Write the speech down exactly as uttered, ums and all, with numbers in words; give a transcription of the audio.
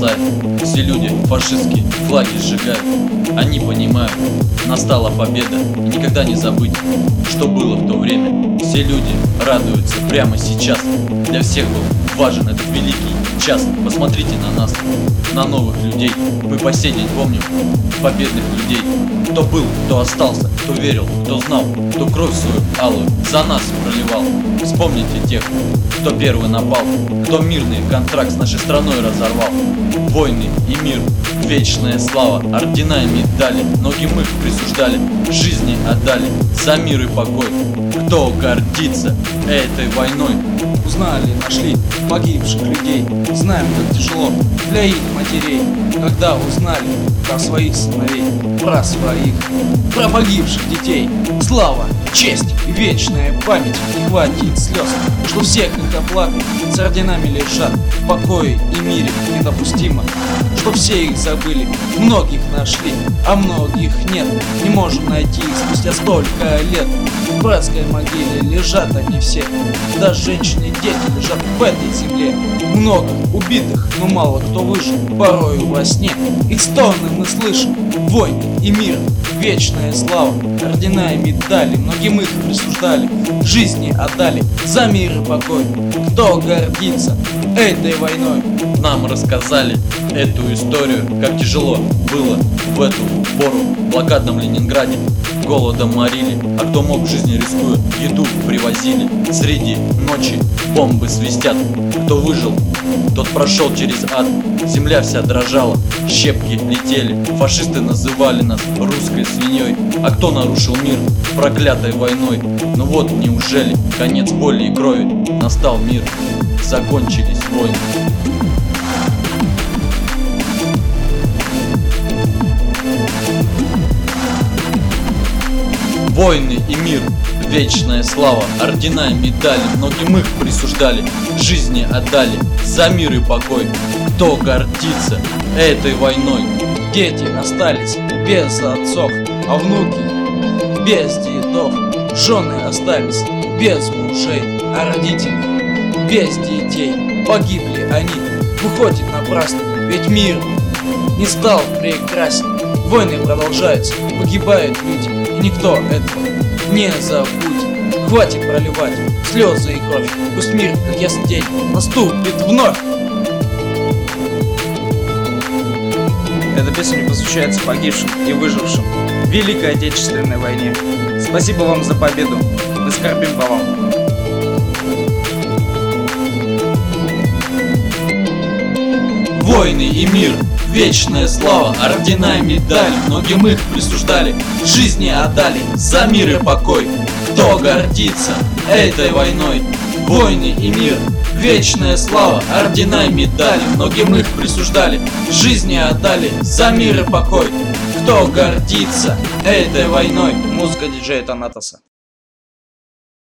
бросают. Все люди фашистские флаги сжигают. Они понимают, настала победа, и никогда не забыть, что было в то время. Все люди радуются прямо сейчас. Для всех был важен этот великий час. Посмотрите на нас, на новых людей. Мы по сей день помним победных людей. Кто был, кто остался, кто верил, кто знал, кто кровь свою алую за нас проливал. Вспомните тех, кто первый напал, кто мирный контракт с нашей страной разорвал. Войны и мир, вечная слава, ордена и медали, многим их присуждали, жизни отдали за мир и покой. Кто гордится этой войной? Узнали, нашли погибших людей. Знаем, как тяжело для их матерей, когда узнали про своих сыновей, про своих, про погибших детей. Слава, честь и вечная память. Не хватит слез, что всех их оплакать с орденами лежат в покое и мире. Недопустимо, что все их забыли. Многих нашли, а многих нет. Не можем найти их спустя столько лет. В братской могиле лежат они все. Даже женщины и дети лежат в этой земле. Много убитых, но мало кто выжил. Порою во сне их стоны мы слышим. Войны и мир, вечная слава, ордена и медали, многим их присуждали, жизни отдали за мир и покой. Кто гордится этой войной? Нам рассказали эту историю, как тяжело было в эту пору в блокадном Ленинграде. Голодом морили, а кто мог, в жизни рискуя, еду привозили. Среди ночи бомбы свистят. Кто выжил, тот прошел через ад. Земля вся дрожала, щепки летели. Фашисты называли нас русской свиньей. А кто нарушил мир проклятой войной? Ну вот, неужели конец боли и крови? Настал мир, закончились войны. Войны и мир, вечная слава, ордена и медали, многим их присуждали, жизни отдали за мир и покой. Кто гордится этой войной? Дети остались без отцов, а внуки без дедов. Жены остались без мужей, а родители без детей. Погибли они, выходит напрасно, ведь мир не стал прекрасен. Войны продолжаются, погибают люди, и никто этого не забудет. Хватит проливать слезы и кровь, пусть мир, как ясный день, наступит вновь. Эта песня посвящается погибшим и выжившим в Великой Отечественной войне. Спасибо вам за победу, мы скорбим по вам. Войны и мир, вечная слава, ордена и медали, многим их присуждали, жизни отдали за мир и покой. Кто гордится этой войной? Войны и мир, вечная слава, ордена и медали, многим их присуждали, жизни отдали за мир и покой. Кто гордится этой войной? Музыка диджея Танатоса.